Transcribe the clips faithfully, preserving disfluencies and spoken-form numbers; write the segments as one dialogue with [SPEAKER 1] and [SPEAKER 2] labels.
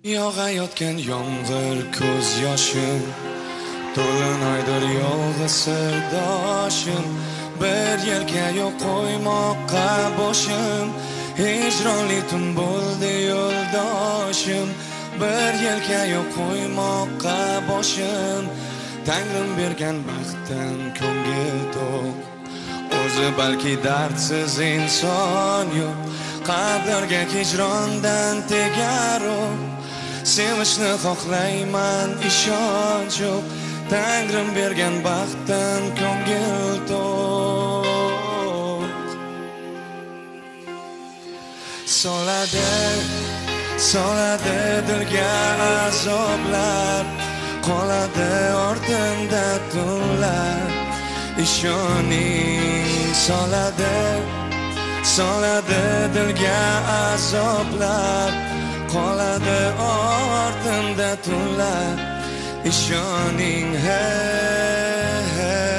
[SPEAKER 1] Yog'ayotgan yomg'ir ko'z yoshim, to'lin-oydir yolg'iz sirdoshim, bir yerga yo'q qo'ymoqqa boshim, hijronli tun bo'ldi yo'ldoshim, bir yerga yo'q qo'ymoqqa boshim, Tangrim bergan baxtdan ko'ngil to'q, o'zi balki dardsiz inson yo'q, qadrga hijrondan tegar yo'q. Sevishni xohlayman, ishonch yo'q, Tangrim bergan baxtdan ko'ngil to'q. Soladi, soladi dilga azoblar, qoladi ortimda tunlar. Ishoning, soladi, soladi dilga azoblar, qoladi ortimda tunlar. Ishoning, hey, hey.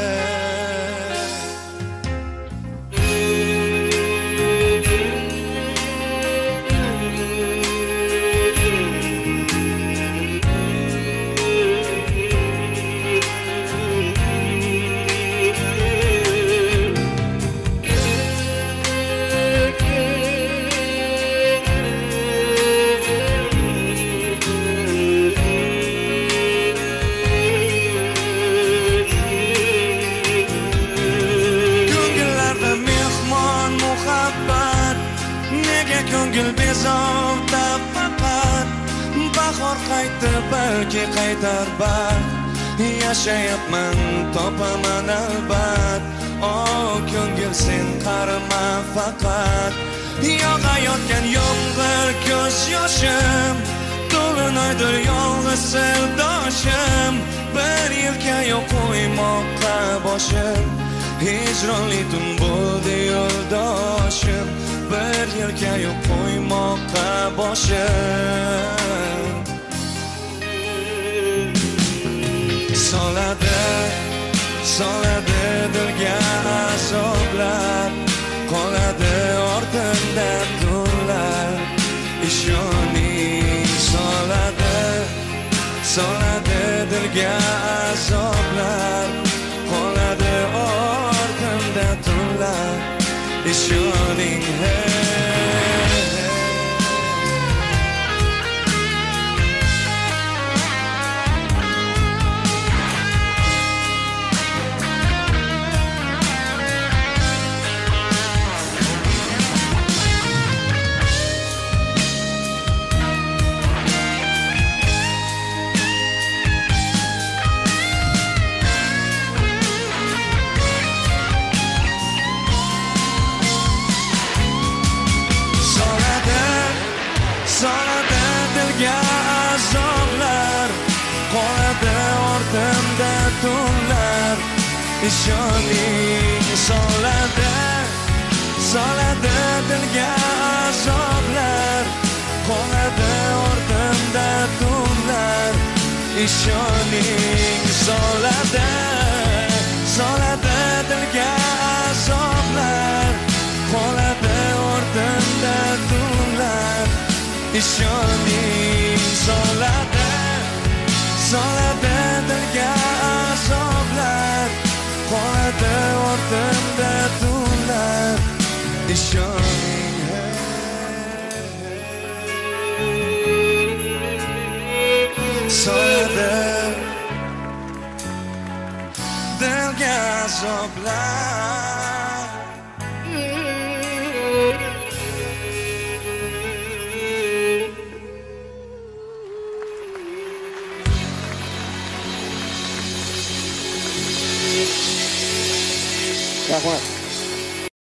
[SPEAKER 1] Ko'ngil bezovta faqat, bahor qaytdi balki qaytar baxt, yashayapman topaman albat. O ko'ngil sen qarama faqat, yog'ayotgan yomg'ir ko'z yoshim, to'lin-oydir yolg'iz sirdoshim, bir yilga yo'q qo'ymoqqa boshim, hijronli tun bo'ldi yo'ldoshim, bir yerga yo'q qo'ymoqqa boshim. Soladi, soladi dilga azoblar, qoladi ortimda tunlar. Ishoning, soladi, soladi dilga azoblar, qoladi ortimda tunlar. Ishoning, hey. Soladi dilga azoblar, qoladi ortimda tunlar. Ishoning, soladi, soladi dilga azoblar, qoladi ortimda tunlar. Ishoning, soladi, soladi dilga azoblar, qoladi ortimda tunlar. Ishoning, soladi, soladi dilga azoblar, qoladi ortimda tunlar. Ishoning, soladi dilga azoblar.
[SPEAKER 2] Rahmat.